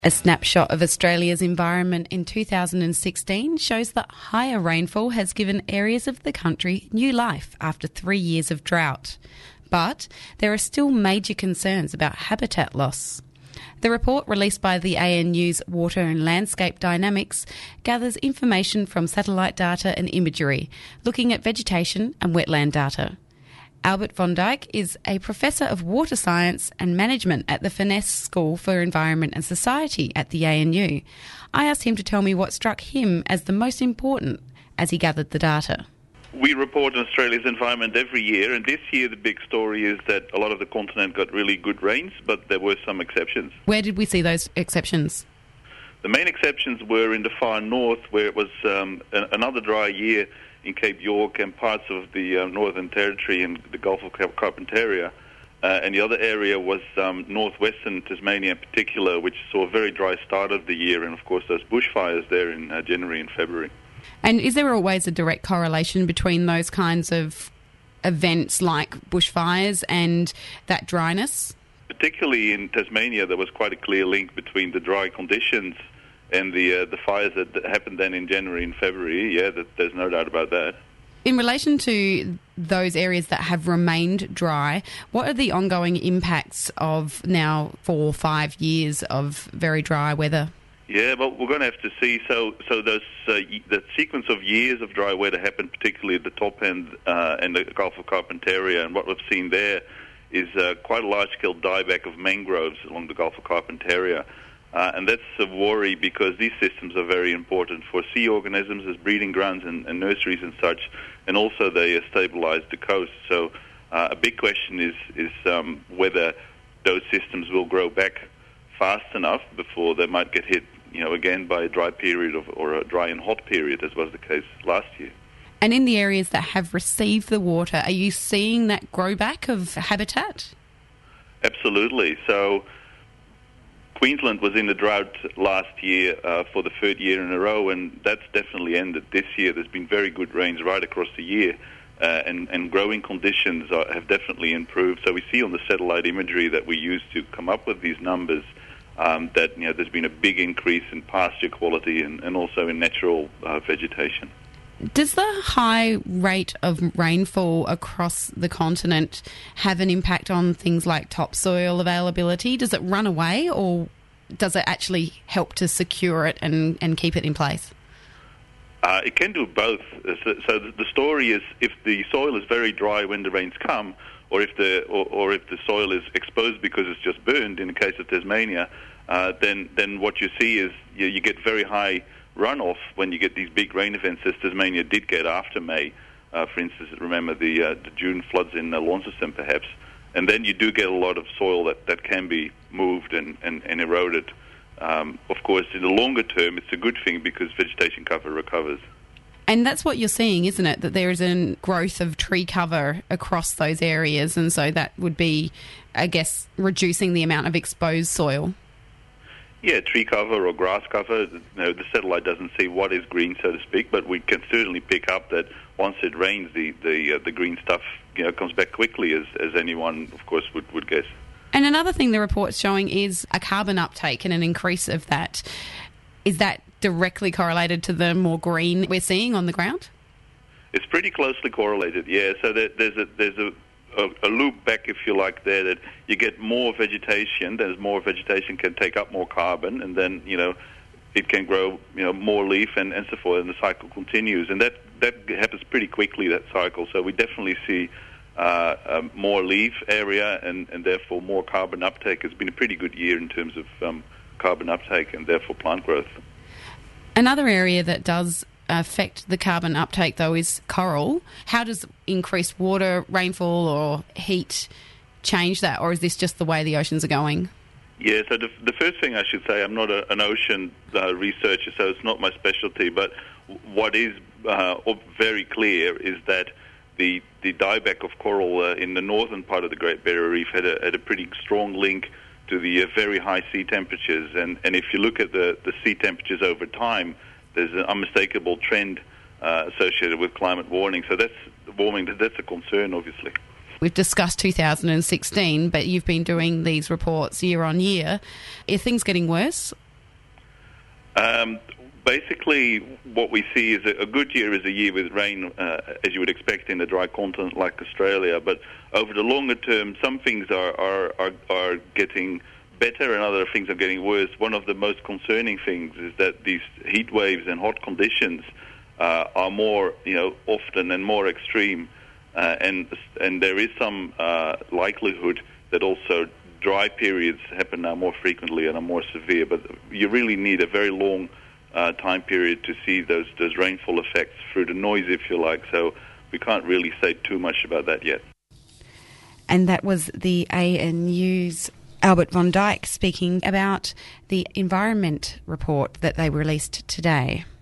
A snapshot of Australia's environment in 2016 shows that higher rainfall has given areas of the country new life after 3 years of drought. But there are still major concerns about habitat loss. The report released by the ANU's Water and Landscape Dynamics gathers information from satellite data and imagery, looking at vegetation and wetland data. Albert von Dijk is a Professor of Water Science and Management at the Furness School for Environment and Society at the ANU. I asked him to tell me what struck him as the most important as he gathered the data. We report on Australia's environment every year, and this year the big story is that a lot of the continent got really good rains, but there were some exceptions. Where did we see those exceptions? The main exceptions were in the far north, where it was another dry year in Cape York and parts of the Northern Territory and the Gulf of Carpentaria. And the other area was northwestern Tasmania in particular, which saw a very dry start of the year, and of course those bushfires there in January and February. And is there always a direct correlation between those kinds of events like bushfires and that dryness? Particularly in Tasmania, there was quite a clear link between the dry conditions and the fires that happened then in January and February. Yeah, there's no doubt about that. In relation to those areas that have remained dry, what are the ongoing impacts of now 4 or 5 years of very dry weather? Yeah, well, we're going to have to see. So those that sequence of years of dry weather happened particularly at the top end and the Gulf of Carpentaria, and what we've seen there is quite a large-scale dieback of mangroves along the Gulf of Carpentaria. And that's a worry because these systems are very important for sea organisms as breeding grounds and nurseries and such, and also they stabilize the coast. So a big question is whether those systems will grow back fast enough before they might get hit, again by a dry period or a dry and hot period, as was the case last year. And in the areas that have received the water, are you seeing that grow back of habitat? Absolutely. So Queensland was in a drought last year for the third year in a row, and that's definitely ended this year. There's been very good rains right across the year, and growing conditions have definitely improved. So we see on the satellite imagery that we use to come up with these numbers that there's been a big increase in pasture quality and also in natural vegetation. Does the high rate of rainfall across the continent have an impact on things like topsoil availability? Does it run away, or does it actually help to secure it and keep it in place? It can do both. So the story is, if the soil is very dry when the rains come, or if the soil is exposed because it's just burned, in the case of Tasmania, then what you see is you get very high runoff when you get these big rain events, as Tasmania did get after May. For instance, remember the June floods in Launceston, perhaps. And then you do get a lot of soil that can be moved and eroded. Of course, in the longer term, it's a good thing because vegetation cover recovers. And that's what you're seeing, isn't it? That there is a growth of tree cover across those areas, and so that would be, I guess, reducing the amount of exposed soil. Yeah, tree cover or grass cover. The satellite doesn't see what is green, so to speak, but we can certainly pick up that once it rains, the green stuff comes back quickly, as anyone, of course, would guess. And another thing the report's showing is a carbon uptake and an increase of that. Is that directly correlated to the more green we're seeing on the ground? It's pretty closely correlated, yeah. So there's a loop back, if you like, there, that you get more vegetation. There's more vegetation can take up more carbon, and then it can grow more leaf and so forth, and the cycle continues. And that happens pretty quickly, that cycle. So we definitely see more leaf area and therefore more carbon uptake. It's been a pretty good year in terms of carbon uptake and therefore plant growth. Another area that does affect the carbon uptake, though, is coral. How does increased water, rainfall or heat change that, or is this just the way the oceans are going? Yeah, so the first thing I should say, I'm not an ocean researcher, so it's not my specialty, but what is very clear is that the dieback of coral in the northern part of the Great Barrier Reef had a pretty strong link to the very high sea temperatures, and if you look at the sea temperatures over time, there's an unmistakable trend associated with climate warming. So that's a concern, obviously. We've discussed 2016, but you've been doing these reports year on year. Are things getting worse Basically, what we see is a good year is a year with rain, as you would expect in a dry continent like Australia. But over the longer term, some things are getting better and other things are getting worse. One of the most concerning things is that these heat waves and hot conditions are more, often and more extreme, and there is some likelihood that also dry periods happen now more frequently and are more severe. But you really need a very long time period to see those rainfall effects through the noise, if you like. So we can't really say too much about that yet. And that was the ANU's Albert von Dijk speaking about the environment report that they released today.